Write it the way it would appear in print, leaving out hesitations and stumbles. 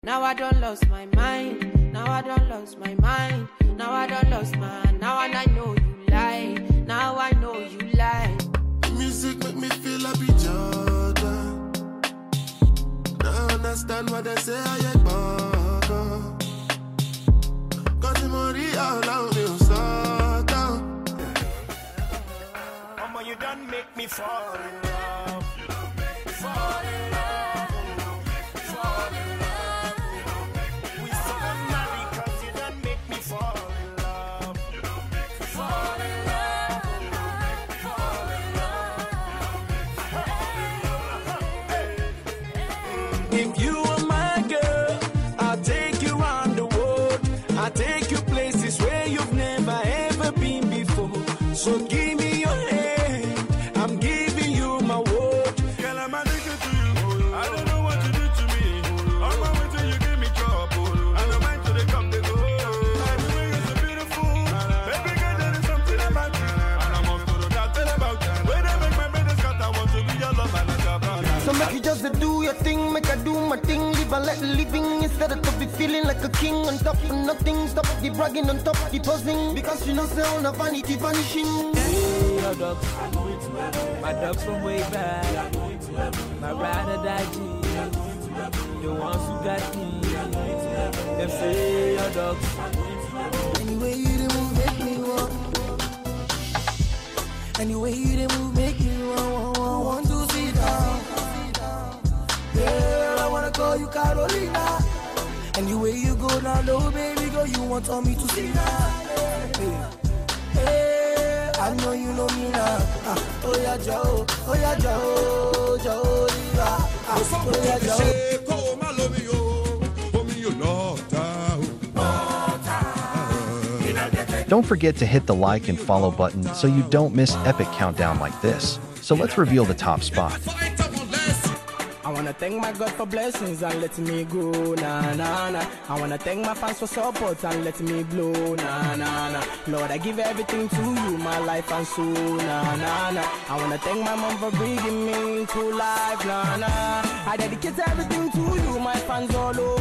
Now I don't lost my mind. Now I don't lost my mind. Now I don't lost my. Now and I know you lie. Now I know you lie. Music make me feel like Jordan. Now I understand what they say I ain't bugger. Got the money all out me start down. Mama, you done make me fall in love. You done make me fall in love. If you are my girl, I'll take you around the world. I'll take you places where you've never ever been before. So give me your hand, I'm giving you my word. Girl, I'm addicted to you. I don't know what you did to me. On my way till you give me trouble. And I'm meant to the come they go. Anyway, you're so beautiful. Baby girl, there is something about you. And I'm off to the doctor about you. When I make my bed, I want to be your love and not your brother. So make you just do your thing, make I do my thing. Live and let living instead of to be feeling like a king on top of nothing. Stop the bragging on top of the posing. Because you know say all the vanity vanishing. Hey, your dogs, my dogs from way back. My ride or die G, the ones who got me. Them say your dogs. Anyway you move make me want. Anyway you move make me want to sit down. Girl, I wanna call you Carolina. And the way you go down low, baby girl, you want me to see that. Hey, I know you know me now. Oh yeah, Joe, Joe, oh yeah, Joe. Don't forget to hit the like and follow button so you don't miss epic countdown like this. So let's reveal the top spot. I wanna thank my God for blessings and letting me grow, nah, nah, nah. I wanna thank my fans for support and letting me blow, nah, nah, nah. Lord, I give everything to you, my life and soul, nah, nah, nah. I wanna thank my mom for bringing me to life, nah, nah. I dedicate everything to you, my fans all over.